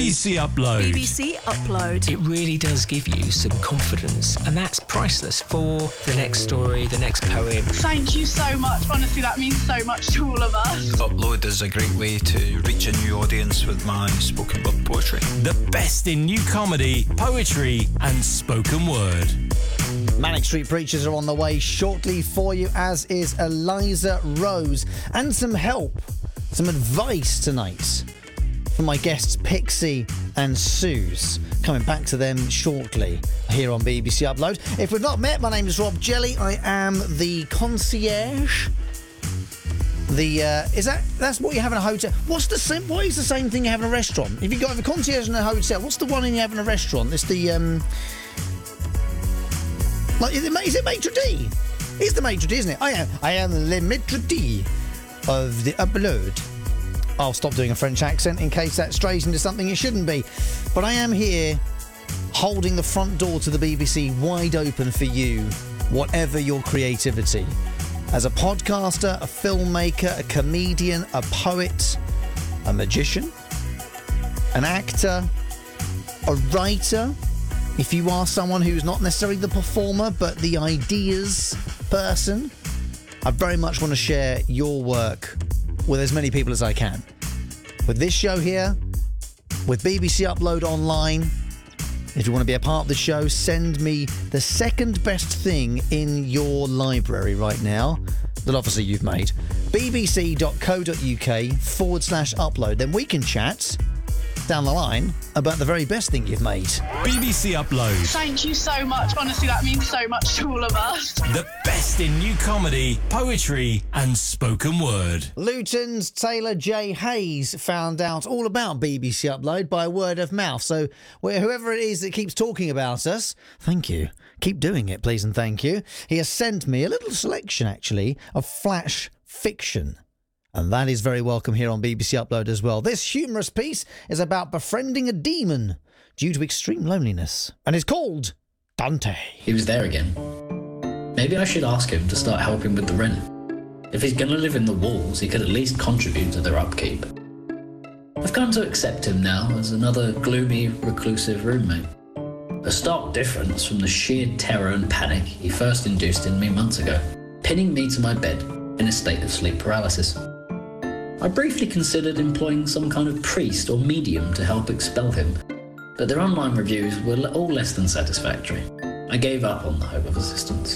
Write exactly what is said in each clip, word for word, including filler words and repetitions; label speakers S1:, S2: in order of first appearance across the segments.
S1: B B C Upload.
S2: B B C Upload.
S3: It really does give you some confidence, and that's priceless for the next story, the next poem.
S4: Thank you so much. Honestly, that means so much to all of us.
S5: Upload is a great way to reach a new audience with my spoken word poetry.
S1: The best in new comedy, poetry and spoken word.
S6: Manic Street Preachers are on the way shortly for you, as is Eliza Rose. And some help, some advice tonight from my guests Pixie and Suze. Coming back to them shortly here on B B C Upload. If we've not met, my name is Rob Jelly. I am the concierge. The uh, is that that's what you have in a hotel? What's the same? What is the same thing you have in a restaurant? If you got a concierge in a hotel, what's the one you have in a restaurant? It's the um. Like, is it, is it maitre d'? It's the maitre d', isn't it? I am. I am le maitre d' of the Upload. I'll stop doing a French accent in case that strays into something it shouldn't be. But I am here holding the front door to the B B C wide open for you, whatever your creativity. As a podcaster, a filmmaker, a comedian, a poet, a magician, an actor, a writer. If you are someone who's not necessarily the performer, but the ideas person, I very much want to share your work with as many people as I can. With this show here, with B B C Upload Online, if you want to be a part of the show, send me the second best thing in your library right now that obviously you've made. bbc.co.uk forward slash upload. Then we can chat down the line about the very best thing you've made.
S1: B B C Upload.
S4: Thank you so much. Honestly, that means so much to all of us.
S1: The best in new comedy, poetry and spoken word.
S6: Luton's Taylor J. Hayes found out all about B B C Upload by word of mouth. So whoever it is that keeps talking about us, thank you. Keep doing it, please and thank you. He has sent me a little selection, actually, of flash fiction. And that is very welcome here on B B C Upload as well. This humorous piece is about befriending a demon due to extreme loneliness. And is called Dante.
S7: He was there again. Maybe I should ask him to start helping with the rent. If he's going to live in the walls, he could at least contribute to their upkeep. I've come to accept him now as another gloomy, reclusive roommate. A stark difference from the sheer terror and panic he first induced in me months ago, pinning me to my bed in a state of sleep paralysis. I briefly considered employing some kind of priest or medium to help expel him, but their online reviews were all less than satisfactory. I gave up on the hope of assistance.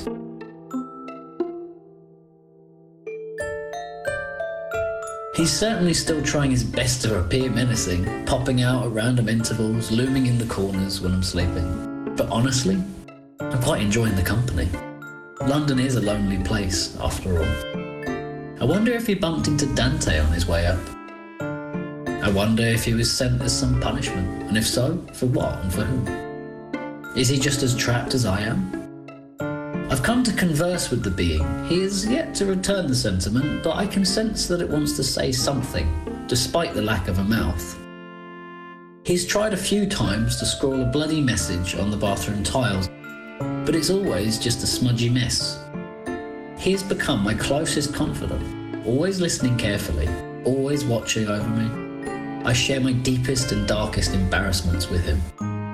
S7: He's certainly still trying his best to appear menacing, popping out at random intervals, looming in the corners when I'm sleeping. But honestly, I'm quite enjoying the company. London is a lonely place, after all. I wonder if he bumped into Dante on his way up. I wonder if he was sent as some punishment, and if so, for what and for whom? Is he just as trapped as I am? I've come to converse with the being. He is yet to return the sentiment, but I can sense that it wants to say something, despite the lack of a mouth. He's tried a few times to scrawl a bloody message on the bathroom tiles, but it's always just a smudgy mess. He has become my closest confidant, always listening carefully, always watching over me. I share my deepest and darkest embarrassments with him.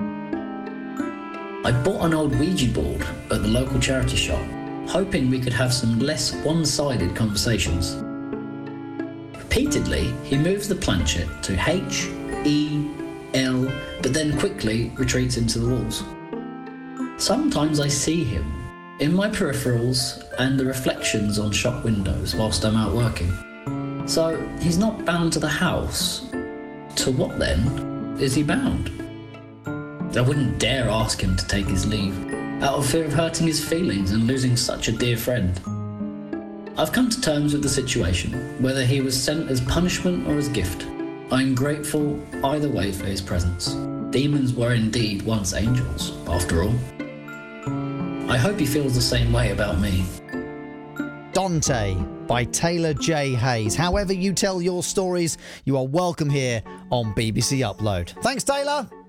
S7: I bought an old Ouija board at the local charity shop, hoping we could have some less one-sided conversations. Repeatedly, he moves the planchet to H, E, L, but then quickly retreats into the walls. Sometimes I see him in my peripherals and the reflections on shop windows whilst I'm out working. So he's not bound to the house. To what then is he bound? I wouldn't dare ask him to take his leave, out of fear of hurting his feelings and losing such a dear friend. I've come to terms with the situation, whether he was sent as punishment or as gift. I'm grateful either way for his presence. Demons were indeed once angels, after all. I hope he feels the same way about me.
S6: Dante by Taylor J. Hayes. However you tell your stories, you are welcome here on B B C Upload. Thanks, Taylor.